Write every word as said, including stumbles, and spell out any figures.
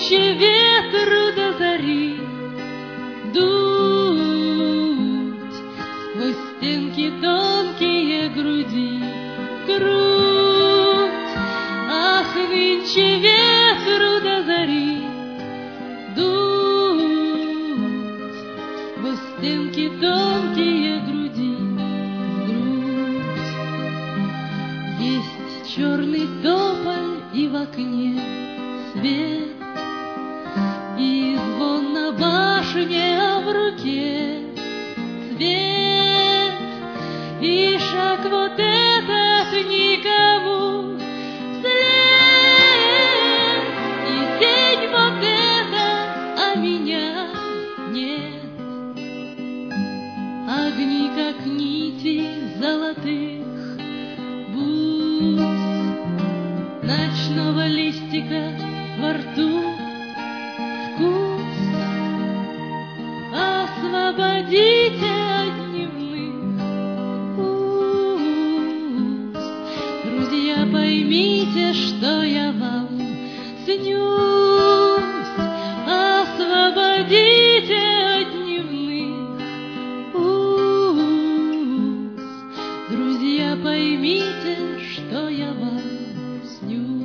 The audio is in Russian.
нынче ветру до зари дуть сквозь стенки тонкие груди, грудь. Ах, нынче ветру до зари дуть сквозь стенки тонкие груди, грудь. Есть черный тополь и в окне свет, и звон на башне, а в руке цвет, и шаг вот этот никому вслед, и тень вот эта, а меня нет. Огни, как нити золотых бус, ночного листика во рту вкус. Освободите от дневных уст, друзья, поймите, что я вам снюсь. Освободите от дневных уст, друзья, поймите, что я вам снюсь.